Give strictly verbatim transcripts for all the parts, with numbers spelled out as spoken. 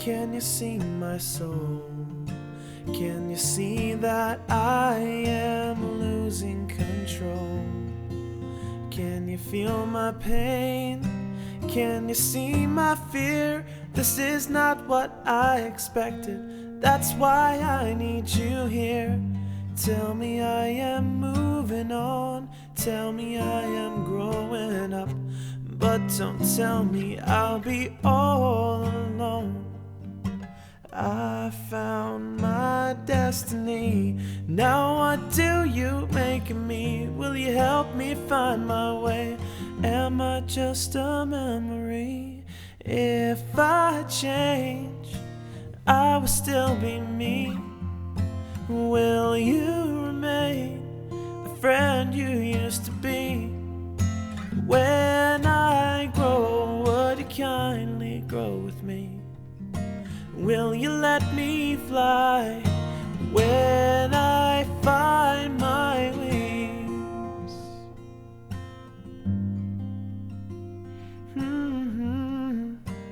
Can you see my soul? Can you see that I am losing control? Can you feel my pain? Can you see my fear? This is not what I expected. That's why I need you here. Tell me I am moving on. Tell me I am growing up. But don't tell me I'll be all alone. I found my destiny. Now what do you make of me? Will you help me find my way? Am I just a memory? If I change, I will still be me. Will you remain the friend you used to be? When I grow, would you kindly grow with me? Will you let me fly when I find my wings? Mm-hmm.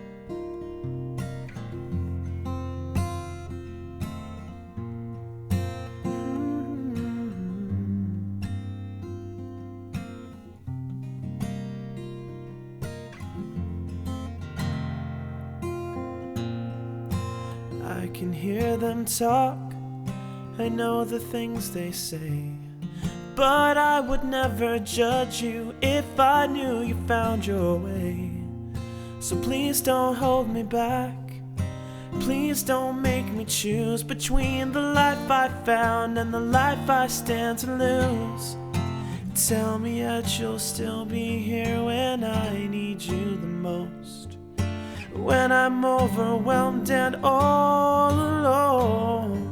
I can hear them talk, I know the things they say, but I would never judge you if I knew you found your way. So please don't hold me back, please don't make me choose between the life I found and the life I stand to lose. Tell me that you'll still be here when I need you the most, when I'm overwhelmed and all alone.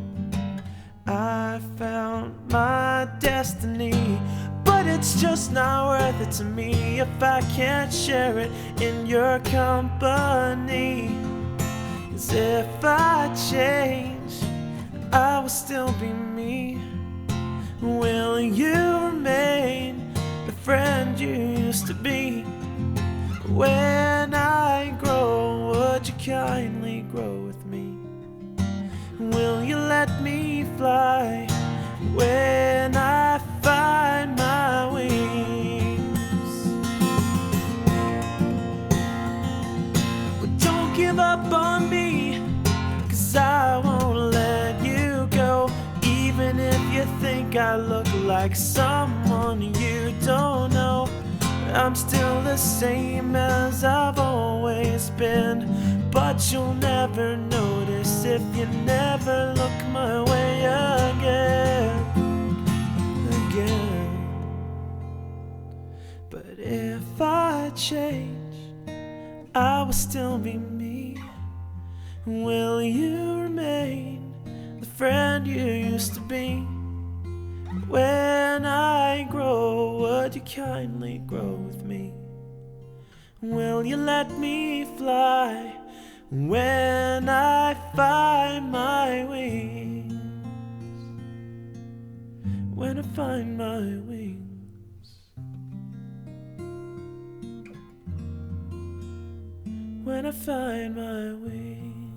I found my destiny, but it's just not worth it to me if I can't share it in your company. 'Cause if I change, I will still be me. Will you remain the friend you used to be? When I grow, would you kindly grow with me? Will you let me fly when I find my wings? But don't give up on me, 'cause I won't let you go. Even if you think I look like someone you don't know, I'm still the same as I've always been. But you'll never notice if you never look my way again, again. But if I change, I will still be me. Will you remain the friend you used to be? When I grow, would you kindly grow with me? Will you let me fly when I find my wings? When I find my wings. When I find my wings.